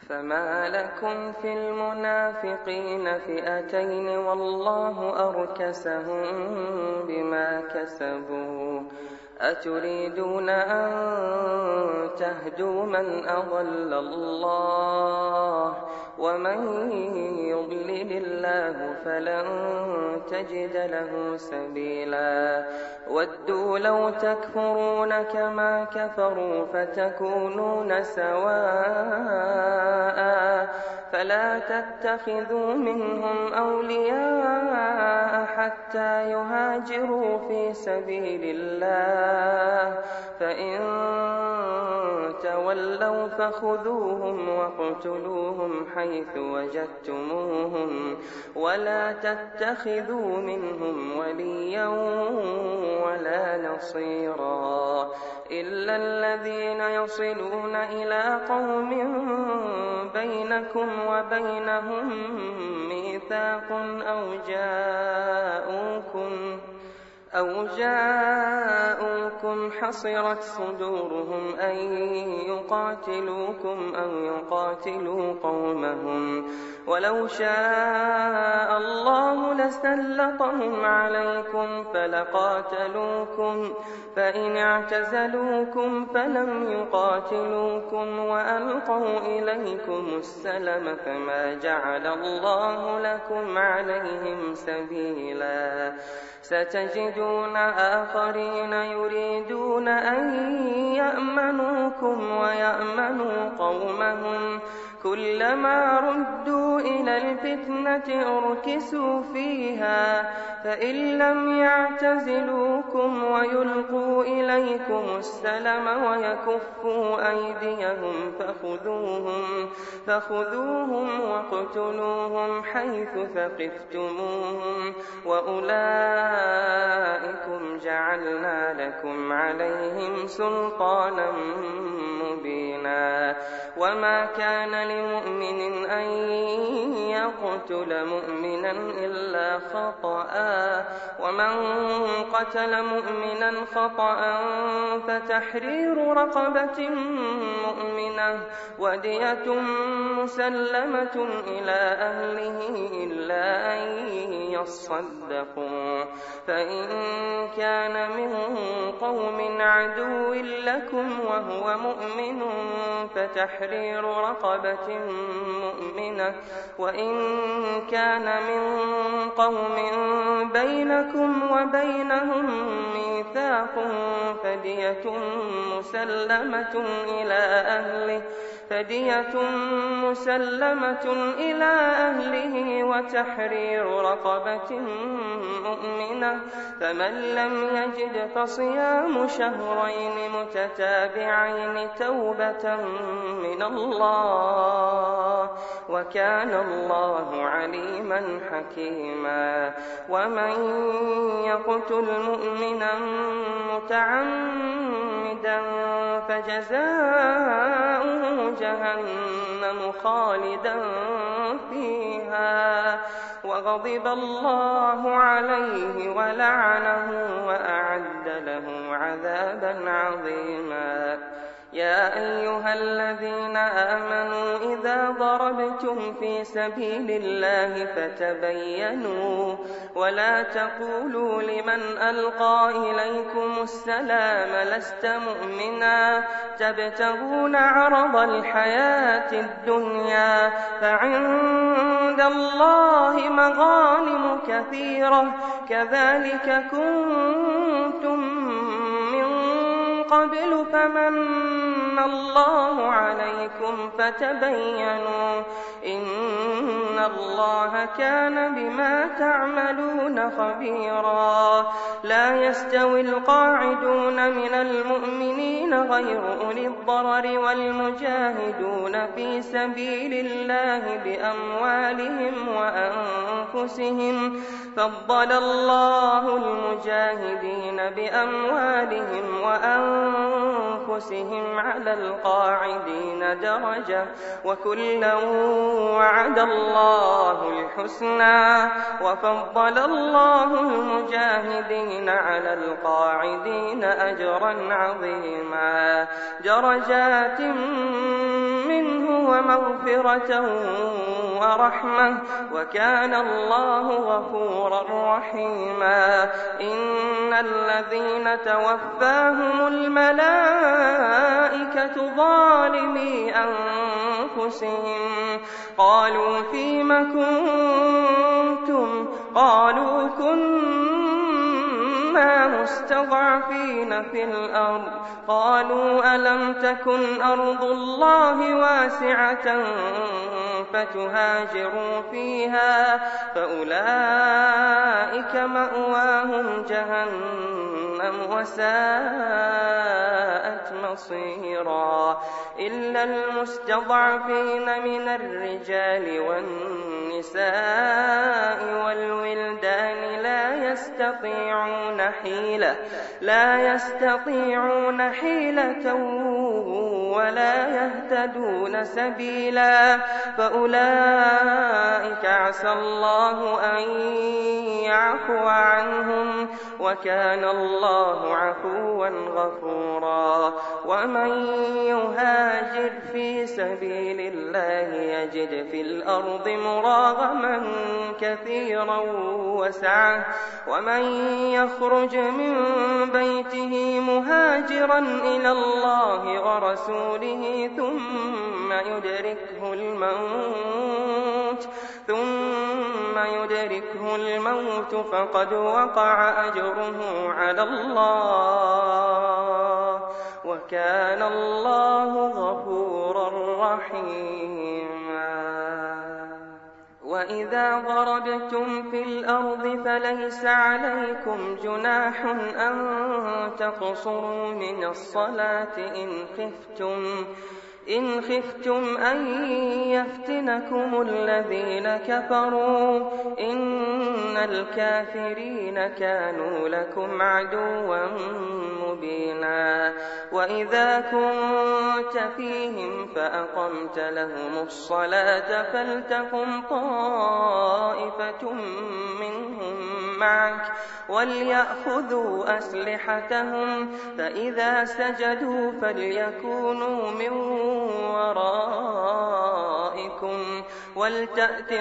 فما لكم في المنافقين فئتين والله أركسهم بما كسبوا أتريدون أن تهدوا من أضل الله ومن يضلل الله فلن تجد له سبيلا ودوا لو تكفرون كما كفروا فتكونون سواء فلا تتخذوا منهم أولياء حتى يهاجروا في سبيل الله فإن تولوا فخذوهم واقتلوهم حيث وجدتموهم ولا تتخذوا منهم وليا ولا نصيرا إلا الذين يصلون إلى قوم بينكم وبينهم ميثاق أو جاءوكم حصرت صدورهم أن يقاتلوكم أو يقاتلوا قومهم ولو شاء الله لسلطهم عليكم فلقاتلوكم فإن اعتزلوكم فلم يقاتلوكم وألقوا إليكم السلم فما جعل الله لكم عليهم سبيلا ستجدون آخرين يريدون أن يأمنوكم ويأمنوا قومهم كلما ردوا إلى الفتنة أركسوا فيها فإن لم يعتزلوكم ويلقوا إليكم السلم ويكفوا أيديهم فخذوهم واقتلوهم حيث ثقفتموهم وأولئكم جعلنا لكم عليهم سلطانا مبينا وما كان لمؤمن أن يقتل مؤمنا إلا خطأ ومن قتل مؤمنا خطأ فتحرير رقبة مؤمنة ودية مسلمة إلى أهله إلا أن يصدقوا فإن كان من قوم عدو لكم وهو مؤمن فتحرير رقبة مؤمنة وإن كان من قوم بينكم وبينهم ميثاق فدية مسلمة إلى أهله وتحرير رقبة مؤمنة فمن لم يجد فصيام شهرين متتابعين توبة من الله وكان الله عليما حكيما ومن يقتل مؤمنا متعمدا فجزاؤه جهنم خالدا فيها وغضب الله عليه ولعنه وأعد له عذابا عظيما يا أيها الذين آمنوا إذا ضربتم في سبيل الله فتبينوا ولا تقولوا لمن ألقى إليكم السلام لست مؤمنا تبتغون عرض الحياة الدنيا فعند الله مغانم كثيرة كذلك كنتم من قبل فمن الله عليكم فتبينوا إن الله كان بما تعملون خبيرا لا يستوي القاعدون من المؤمنين غير أولي الضرر والمجاهدون في سبيل الله بأموالهم وأنفسهم فضل الله المجاهدين بأموالهم وأنفسهم على القاعدين درجة وكلا وعد الله الحسنى وفضل الله المجاهدين على القاعدين أجرا عظيما درجات منه مغفرة ورحمة وكان الله غفورا رحيما. إن الذين توفاهم الملائكة ظالمي أنفسهم قالوا فيم كنتم قالوا كنا مستضعفين في الأرض قالوا ألم تكن أرض الله واسعة فتهاجروا فيها فأولئك مأواهم جهنم وساءت مصيرا. إلا المستضعفين من الرجال والنساء والولدان لا يستطيعون حيلة ولا يهتدون سبيلا فأولئك عسى الله أن يعفو عنهم وكان الله عفوا غفورا. ومن يهاجر في سبيل الله يجد في الأرض مراغما كثيرا وسعة ومن يخرج من بيته مهاجرا إلى الله ورسوله ثم يدركه الموت فقد وقع أجره على الله وكان الله غفورا رحيما. وإذا ضربتم في الأرض فليس عليكم جناح أن تقصروا من الصلاة إن خفتم أن يفتنكم الذين كفروا إن الكافرين كانوا لكم عدوا مبينا. وإذا كنت فيهم فأقمت لهم الصلاة فلتقم طائفة منهم معك وليأخذوا أسلحتهم فإذا سجدوا فليكونوا من ورائكم ولتأت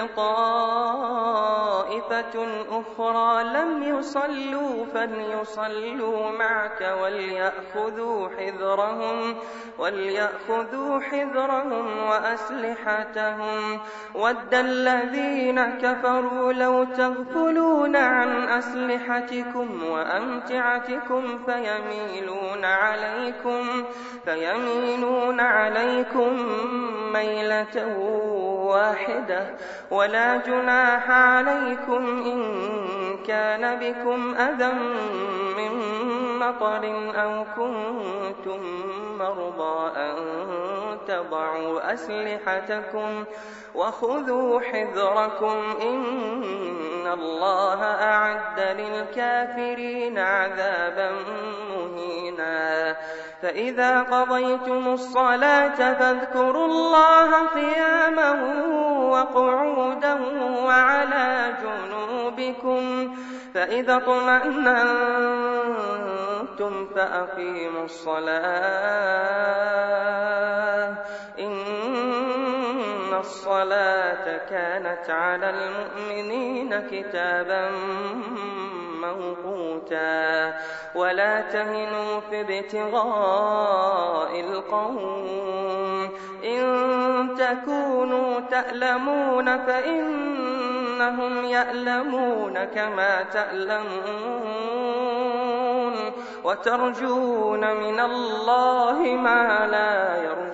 طائفة أخرى لم يصلوا فليصلوا معك وليأخذوا حذرهم وأسلحتهم. ود الذين كفروا لو تغفلون عن أسلحتكم وأمتعتكم فيميلون عليكم ميلة واحدة ولا جناح عليكم إن كان بكم أذى من مطر أو كنتم مرضى أن تضعوا أسلحتكم وخذوا حذركم إن الله أعد للكافرين عذابا مهينا. فإذا قضيتم الصلاة فاذكروا الله قياما وقعودا وعلى جنوبكم فإذا اطمأننتم فأقيموا الصلاة إن الصلاة كانت على المؤمنين كتابا موقوتا. ولا تهنوا في ابتغاء القوم إن تكونوا تألمون فإنهم يألمون كما تألمون وترجون من الله ما لا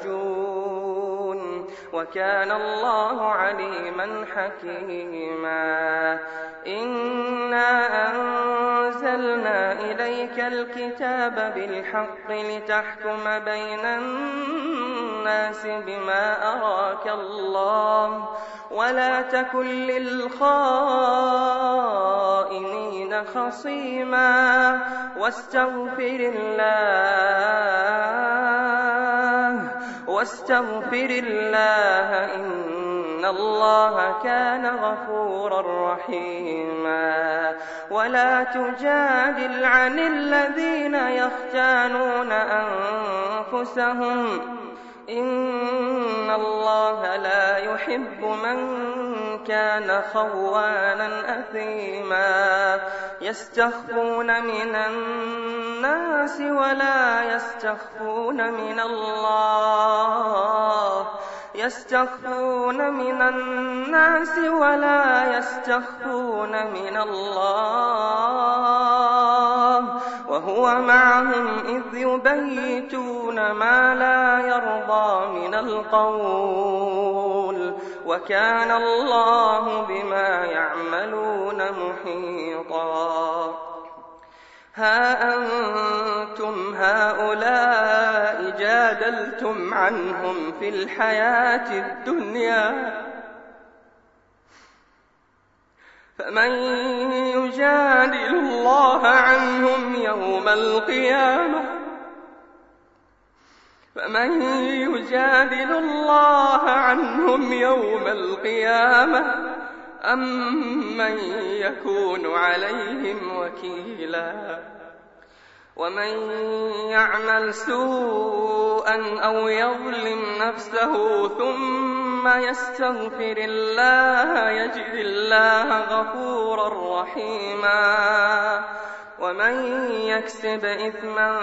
يرجون وكان الله عليما حكيما. إنا أنزلنا إليك الكتاب بالحق لتحكم بين الناس بما أراك الله ولا تكن للخائنين خصيما واستغفر الله إن الله كان غفورا رحيما. ولا تجادل عن الذين يختانون أنفسهم إن الله لا يحب من كان خوانا أثيما يستخفون من الناس ولا يستخفون من الله يستخفون من الناس ولا يستخفون من الله وهو معهم إذ يبيتون ما لا يرضى من القول وكان الله بما يعملون محيطا ها أنتم هؤلاء جادلتم عنهم في الحياة الدنيا فمن يجادل الله عنهم يوم القيامة أم من يكون عليهم وكيلا ومن يعمل سوءا أو يظلم نفسه ثم يستغفر الله يجد الله غفورا رحيما ومن يكسب إثما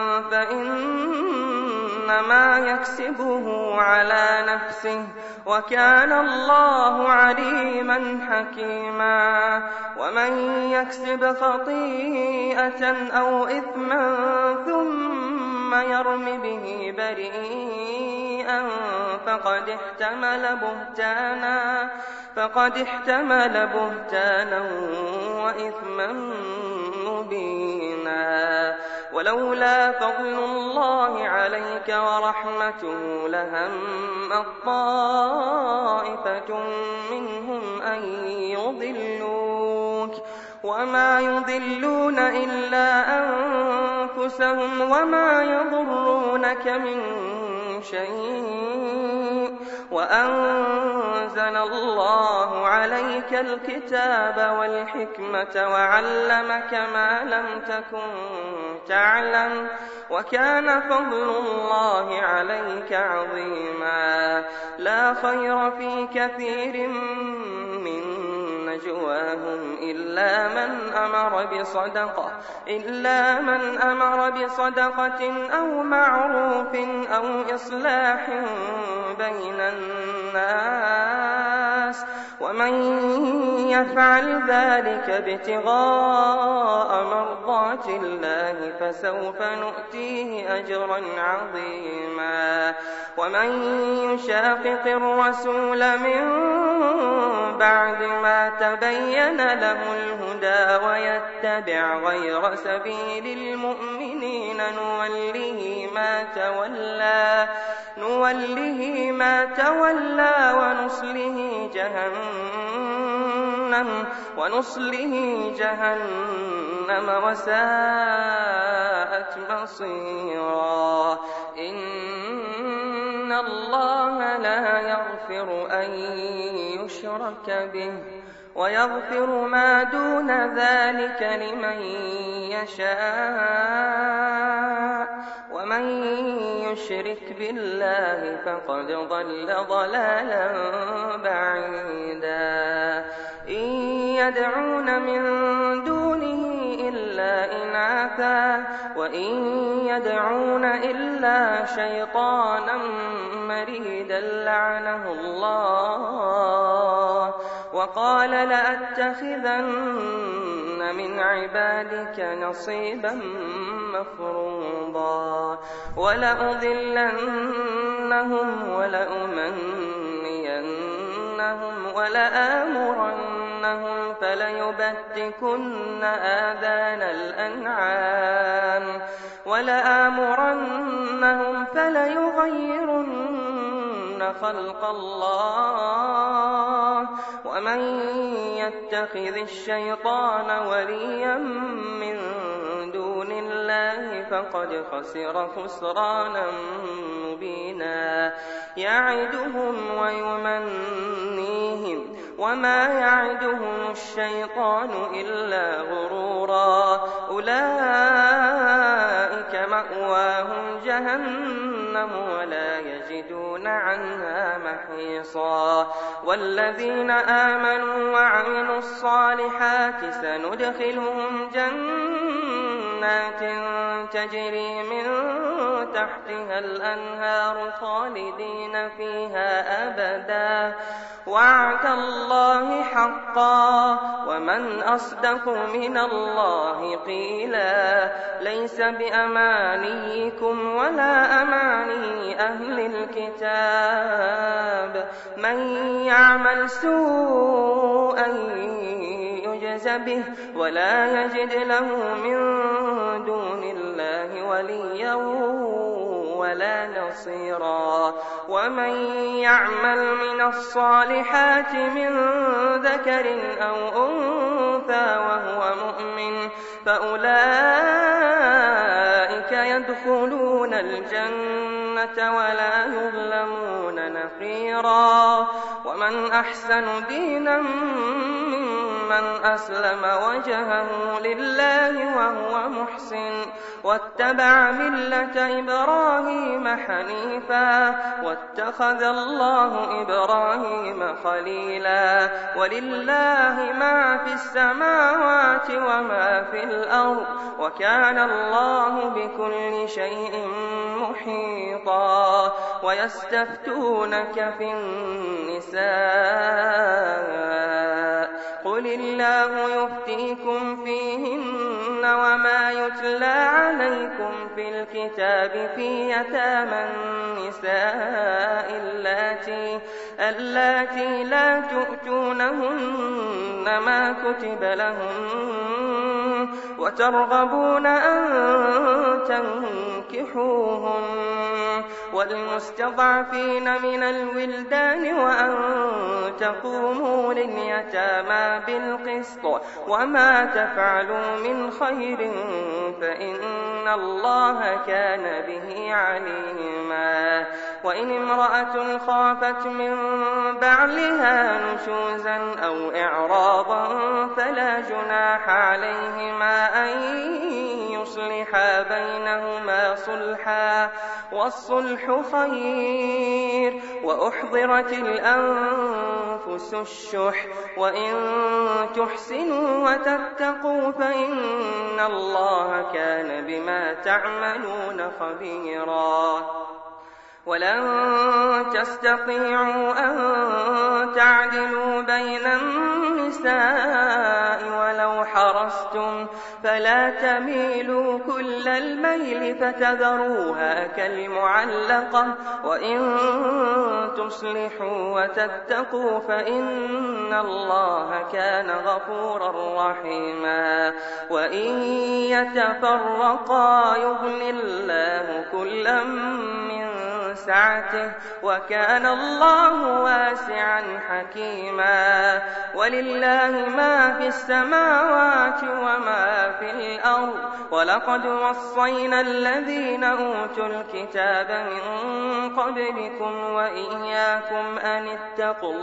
فإنما يكسبه على نفسه وكان الله عليما حكيما ومن يكسب خطيئة أو إثما ثم يرم به بريئا فقد احتمل بهتانا وإثما مبينا ولولا فضل الله عليك ورحمته لهمت طائفة منهم أن يضلوك وما يضلون إلا أنفسهم وما يضرونك من شيء وأنزل الله عليك الكتاب والحكمة وعلمك ما لم تكن تعلم وكان فضل الله عليك عظيما لا خير في كثير من نجواهم إلا من أمر بصدقة أو معروف أو إصلاح بين الناس ومن يفعل ذلك ابتغاء مرضات الله فسوف نؤتيه أجرا عظيما ومن يشاقق الرسول من بعد ما تبين له الهدى ويتبع غير سبيل المؤمنين نوله ما تولى ونصله جهنم وساءت مصيرا إن الله لا يغفر أن يشرك به ويغفر ما دون ذلك لمن يشاء ومن يشرك بالله فقد ضل ضلالا بعيدا إن يدعون من دونه إلا إناثا وإن يدعون إلا شيطانا مريدا لعنه الله وقال لأتخذن من عبادك نصيبا مفروضا ولأضلنهم ولأمنينهم ولآمرنهم فليبتكن آذان الأنعام ولآمرنهم فليغيرن خلق الله ومن يتخذ الشيطان وليا من دون الله فقد خسر خسرانا مبينا يعدهم ويمنيهم وما يعدهم الشيطان إلا غرورا أولئك مأواهم جهنم جهنم ولا يجدون عنها محيصا. والذين آمنوا وعملوا الصالحات سندخلهم جنات تجري من تحتها الأنهار خالدين فيها أبدا وعد الله حقا ومن أصدق من الله قيلا. ليس بأمانيكم ولا أماني أهل الكتاب من يعمل سوءا يجز به ولا يجد له من دون الله وليا ولا نصيرا. ومن يعمل من الصالحات من ذكر أو أنثى وهو مؤمن فأولئك يدخلون الجنة ولا يظلمون نقيرا. ومن أحسن دينا ممن أسلم وجهه لله وهو محسن واتبع ملة إبراهيم حنيفا واتخذ الله إبراهيم خليلا. ولله ما في السماوات وما في الأرض وكان الله بكل شيء محيطا. ويستفتونك في النساء قل الله يفتيكم فيهن وما يتلى عليكم في الكتاب في يتامى النساء اللاتي لا تؤتونهن ما كتب لهن وترغبون أن تنكحوهن والمستضعفين من الولدان وأن تقوموا لليتامى بالقسط وما تفعلوا من خير فإن الله كان به عليما. وإن امرأة خافت من بعلها نشوزا أو إعراضا فلا جناح عليهما أن يصلحا بينهما صلحا والصلح خير. وأحضرت الأنفس الشح وإن تحسنوا وتتقوا فإن الله كان بما تعملون خبيرا. ولن تستطيعوا أن تعدلوا بين النساء ولو حرصتم فلا تميلوا كل الميل فتذروها كالمعلقة وإن تصلحوا وتتقوا فإن الله كان غفورا رحيما. وإن يتفرقا يغن الله كلا من سعته وكان الله واسعا حكيما. ولله ما في السماوات وما في الأرض ولقد وصينا الذين أوتوا الكتاب من قبلكم وإياكم أن اتقوا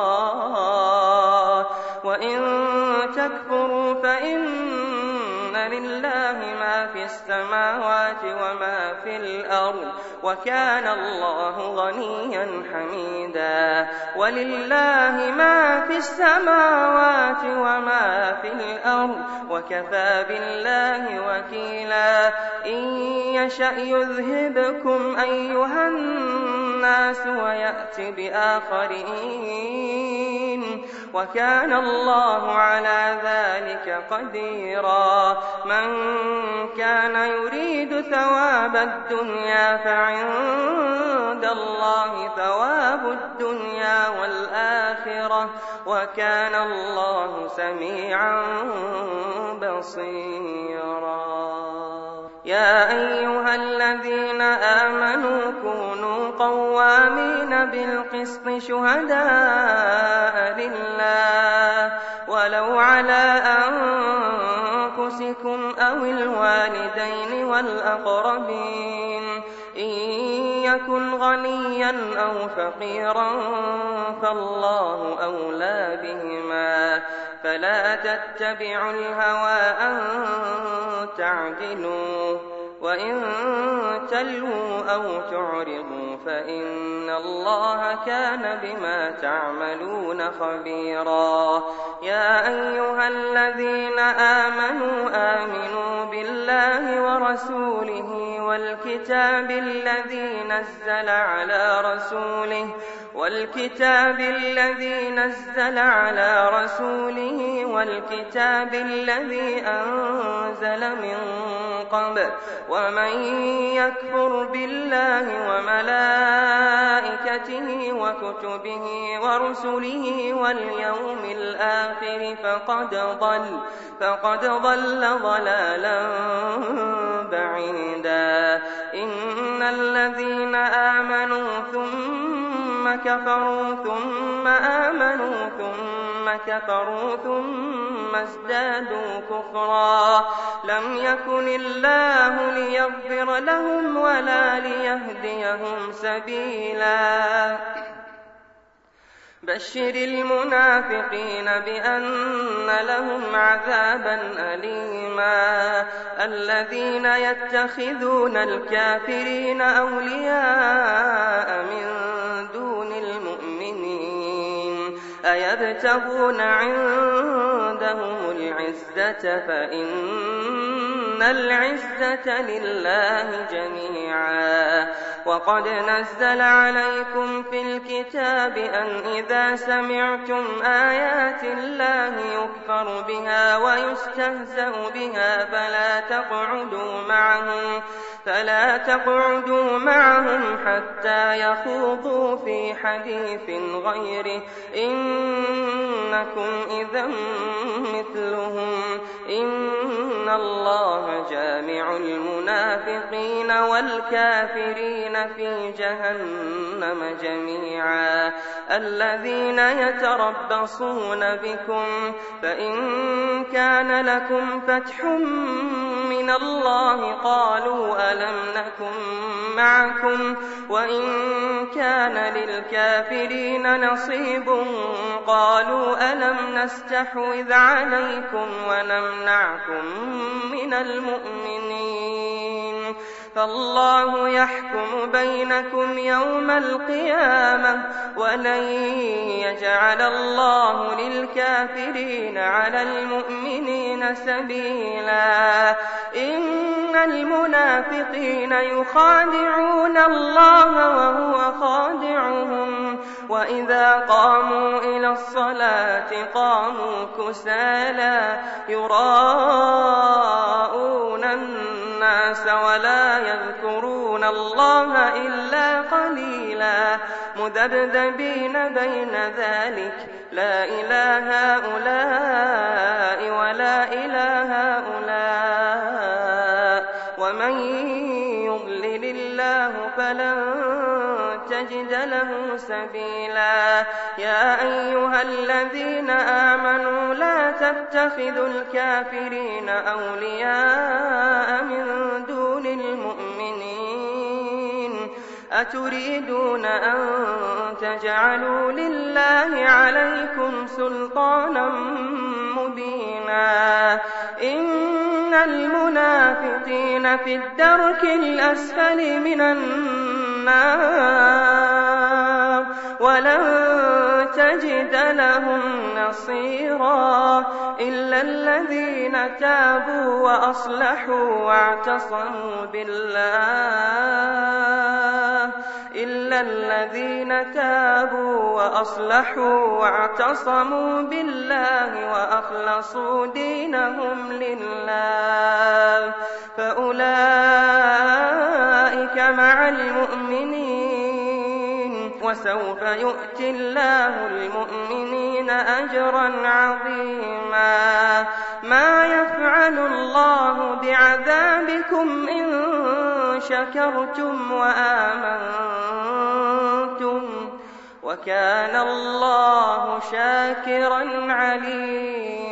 الله وإن تكفروا فإن لله ما في السماوات وما في الأرض وكان الله غنيا حميدا. ولله ما في السماوات وما في الأرض وكفى بالله وكيلا. إن يشأ يذهبكم أيها الناس ويأتي بآخرين وكان الله على ذلك قديرا. من كان يريد ثواب الدنيا فعند الله ثواب الدنيا والآخرة وكان الله سميعا بصيرا. يا أيها الذين آمنوا كونوا قوامين بالقسط شهداء لله ولو على أنفسكم أو الوالدين والأقربين إن يكن غنيا أو فقيرا فالله أولى بهما فلا تتبعوا الهوى أن تعدلوا وإن تلووا أو تعرضوا فإن الله كان بما تعملون خبيرا. يا أيها الذين آمنوا بالله ورسوله والكتاب الذي نزل على رسوله والكتاب الذي أنزل من قبل ومن يكفر بالله وملائكته وكتبه ورسله واليوم الآخر فقد ضل ضلالا بعيدا. إن الذين آمنوا ثم كفروا ثم آمنوا ثم كفروا ثم ازدادوا كفرا لم يكن الله ليغفر لهم ولا ليهديهم سبيلا. بشر المنافقين بأن لهم عذابا أليما. الذين يتخذون الكافرين أولياء من دون المؤمنين أيبتغون عندهم العزة فإن العزة لله جميعا. وقد نزل عليكم في الكتاب أن إذا سمعتم آيات الله يكفر بها ويستهزأ بها فلا تقعدوا معهم حتى يخوضوا في حديث غيره إنكم إذا مثلهم. إن الله جامع المنافقين والكافرين في جهنم جميعا. الذين يتربصون بكم فإن كان لكم فتح من الله قالوا ألم نكن معكم وإن كان للكافرين نصيب قالوا ألم نستحوذ عليكم ونمنعكم من المؤمنين فالله يحكم بينكم يوم القيامة ولن يجعل الله للكافرين على المؤمنين سبيلا. إن المنافقين يخادعون الله وهو خادعهم وإذا قاموا إلى الصلاة قاموا كسالى يراءون الناس ولا يذكرون الله إلا قليلا مذبذبين بين ذلك لا إله هؤلاء ولا إله هؤلاء ومن يضلل الله فلن تجد له سبيلا. يا أيها الذين آمنوا لا تتخذوا الكافرين أولياء من دون المؤمنين أتريدون أن تجعلوا لله عليكم سلطانا مبينا. إن المنافقين في الدرك الأسفل من النار ولن تجد لهم نصيرا إلا الذين تابوا وأصلحوا واعتصموا بالله وأخلصوا دينهم لله فأولئك مع المؤمنين وسوف يؤتي الله المؤمنين أجرا عظيما. ما يفعل الله بعذابكم إن شكرتم وآمنتم وكان الله شاكرا عليما.